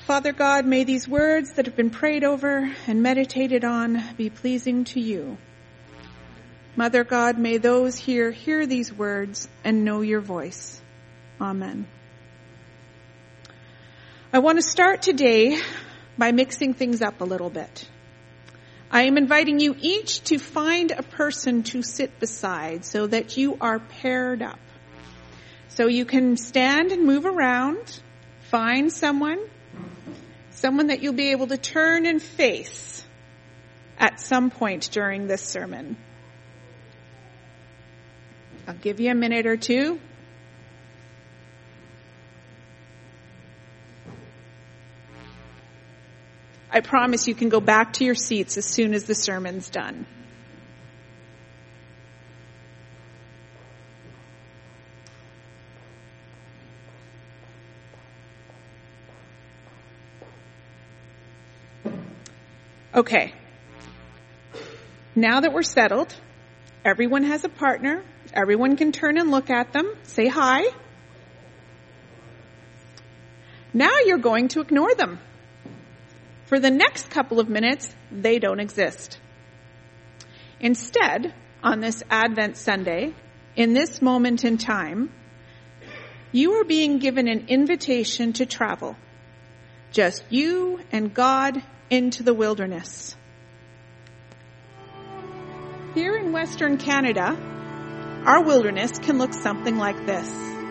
Father God, may these words that have been prayed over and meditated on be pleasing to you. Mother God, may those here hear these words and know your voice. Amen. I want to start today by mixing things up a little bit. I am inviting you each to find a person to sit beside so that you are paired up. So you can stand and move around, find someone that you'll be able to turn and face at some point during this sermon. I'll give you a minute or two. I promise you can go back to your seats as soon as the sermon's done. Okay. Now that we're settled, everyone has a partner. Everyone can turn and look at them. Say hi. Now you're going to ignore them. For the next couple of minutes, they don't exist. Instead, on this Advent Sunday, in this moment in time, you are being given an invitation to travel. Just you and God into the wilderness. Here in Western Canada, our wilderness can look something like this.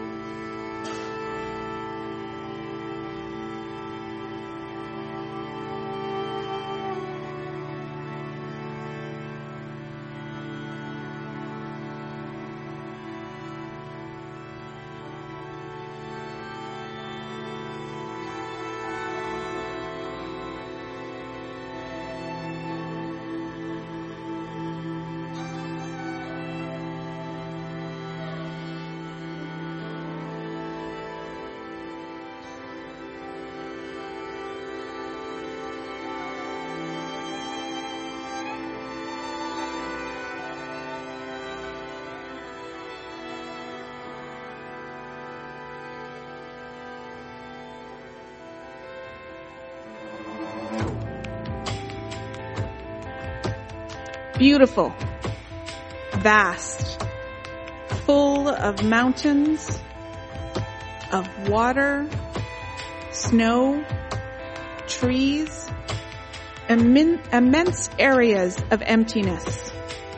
Beautiful, vast, full of mountains, of water, snow, trees, immense areas of emptiness.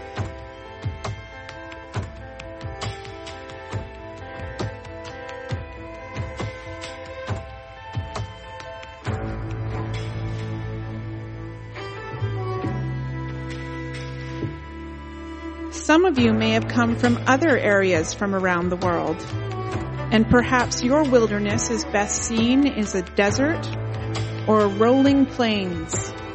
Some of you may have come from other areas from around the world, and perhaps your wilderness is best seen as a desert or rolling plains.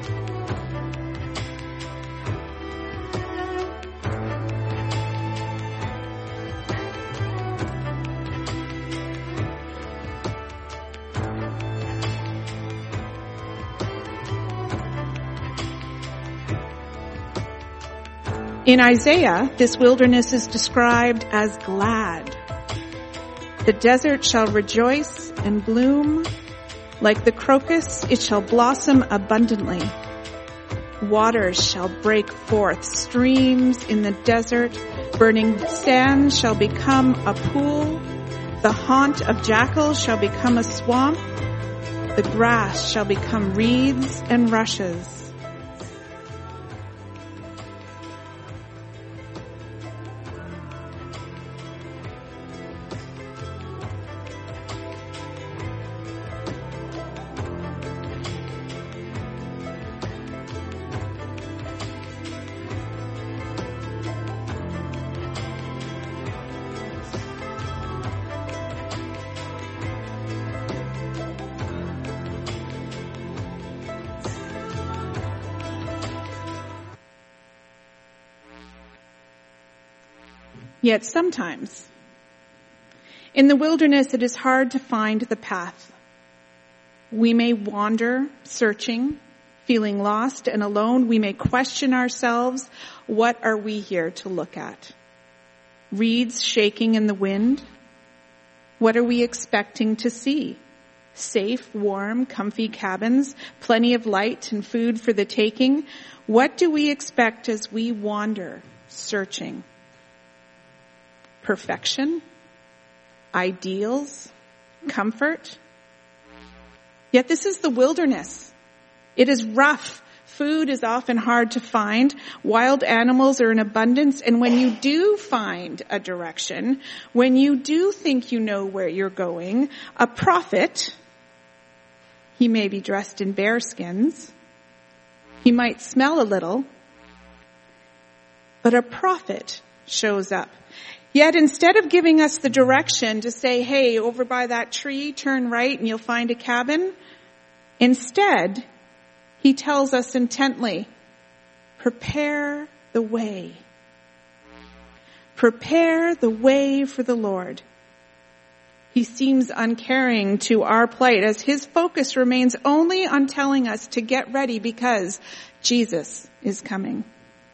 In Isaiah, this wilderness is described as glad. The desert shall rejoice and bloom. Like the crocus, it shall blossom abundantly. Waters shall break forth, streams in the desert. Burning sand shall become a pool. The haunt of jackals shall become a swamp. The grass shall become reeds and rushes. Yet sometimes, in the wilderness, it is hard to find the path. We may wander, searching, feeling lost and alone. We may question ourselves, what are we here to look at? Reeds shaking in the wind? What are we expecting to see? safe, warm, comfy cabins, plenty of light and food for the taking. What do we expect as we wander, searching? Perfection? Ideals? Comfort? Yet this is the wilderness. It is rough. Food is often hard to find. Wild animals are in abundance. And when you do find a direction, when you do think you know where you're going, a prophet, he may be dressed in bear skins. He might smell a little. But a prophet shows up. Yet instead of giving us the direction to say, hey, over by that tree, turn right and you'll find a cabin, instead, he tells us intently, prepare the way. Prepare the way for the Lord. He seems uncaring to our plight as his focus remains only on telling us to get ready because Jesus is coming.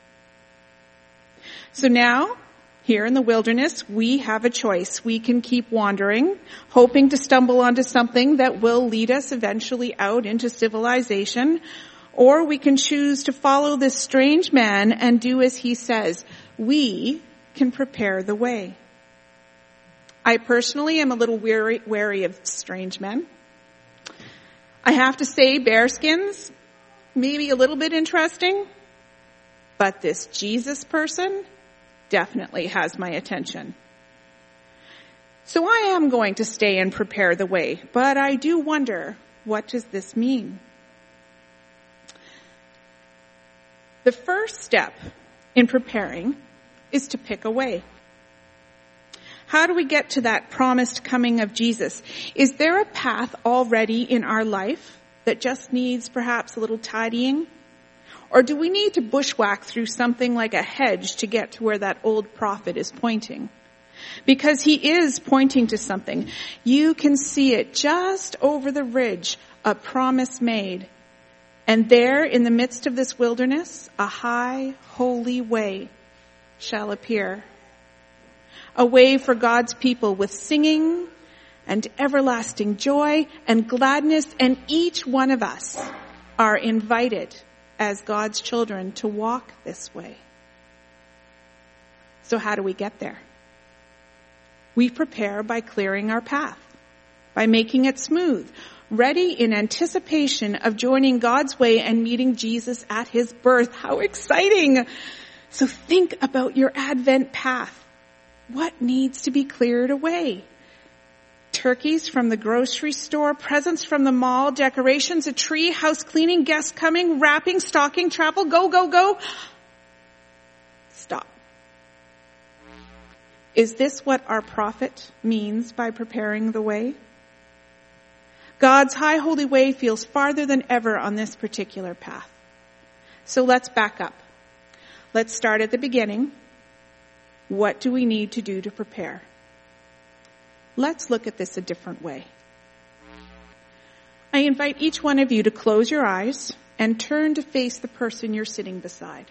So now, here in the wilderness, we have a choice. We can keep wandering, hoping to stumble onto something that will lead us eventually out into civilization, or we can choose to follow this strange man and do as he says. We can prepare the way. I personally am a little wary of strange men. I have to say, bearskins, maybe a little bit interesting, but this Jesus person definitely has my attention. So I am going to stay and prepare the way, but I do wonder, what does this mean? The first step in preparing is to pick a way. How do we get to that promised coming of Jesus? Is there a path already in our life that just needs perhaps a little tidying? Or do we need to bushwhack through something like a hedge to get to where that old prophet is pointing? Because he is pointing to something. You can see it just over the ridge, a promise made. And there in the midst of this wilderness, a high, holy way shall appear. A way for God's people with singing and everlasting joy and gladness. And each one of us are invited as God's children to walk this way. So how do we get there? We prepare by clearing our path, by making it smooth, ready in anticipation of joining God's way and meeting Jesus at his birth. How exciting! So think about your Advent path. What needs to be cleared away? Turkeys from the grocery store, presents from the mall, decorations, a tree, house cleaning, guests coming, wrapping, stocking, travel, go, go, go. Stop. Is this what our prophet means by preparing the way? God's high holy way feels farther than ever on this particular path. So let's back up. Let's start at the beginning. What do we need to do to prepare? Let's look at this a different way. I invite each one of you to close your eyes and turn to face the person you're sitting beside.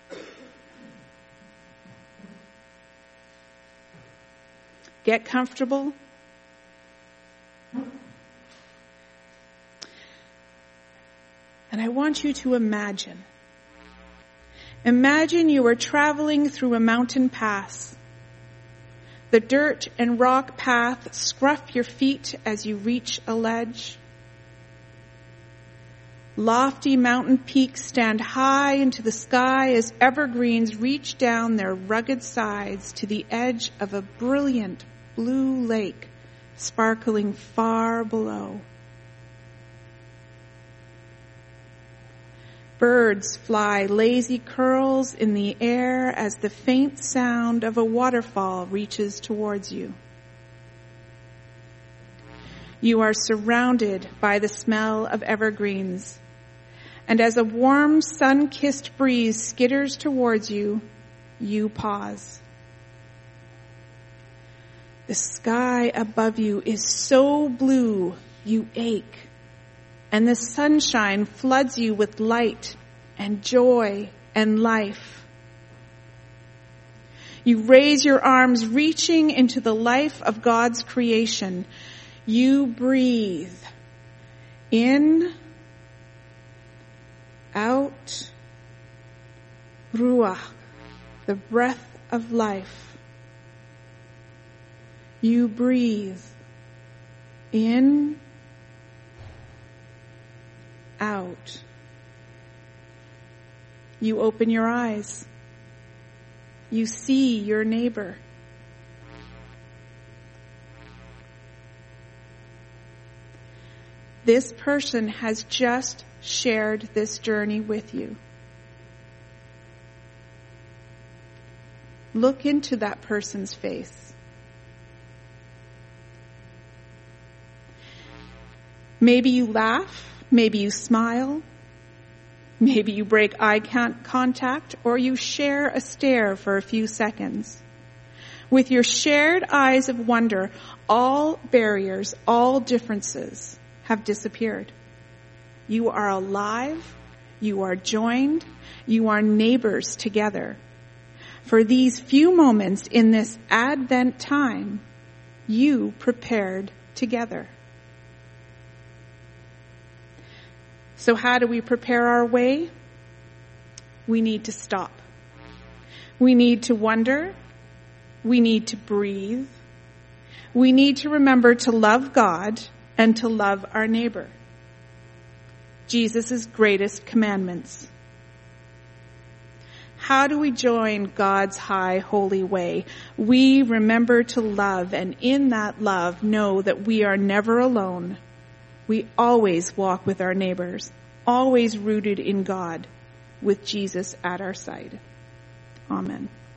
Get comfortable. And I want you to imagine. Imagine you are traveling through a mountain pass. The dirt and rock path scruff your feet as you reach a ledge. Lofty mountain peaks stand high into the sky as evergreens reach down their rugged sides to the edge of a brilliant blue lake sparkling far below. Birds fly lazy curls in the air as the faint sound of a waterfall reaches towards you. You are surrounded by the smell of evergreens, and as a warm sun-kissed breeze skitters towards you, you pause. The sky above you is so blue you ache. And the sunshine floods you with light and joy and life. You raise your arms reaching into the life of God's creation. You breathe in, out, ruach, the breath of life. You breathe in, out. You open your eyes. You see your neighbor. This person has just shared this journey with you. Look into that person's face. Maybe you laugh, maybe you smile, maybe you break eye contact, or you share a stare for a few seconds. With your shared eyes of wonder, all barriers, all differences have disappeared. You are alive, you are joined, you are neighbors together. For these few moments in this Advent time, you prepared together. So how do we prepare our way? We need to stop. We need to wonder. We need to breathe. We need to remember to love God and to love our neighbor. Jesus' greatest commandments. How do we join God's high, holy way? We remember to love, and in that love know that we are never alone. We always walk with our neighbors, always rooted in God, with Jesus at our side. Amen.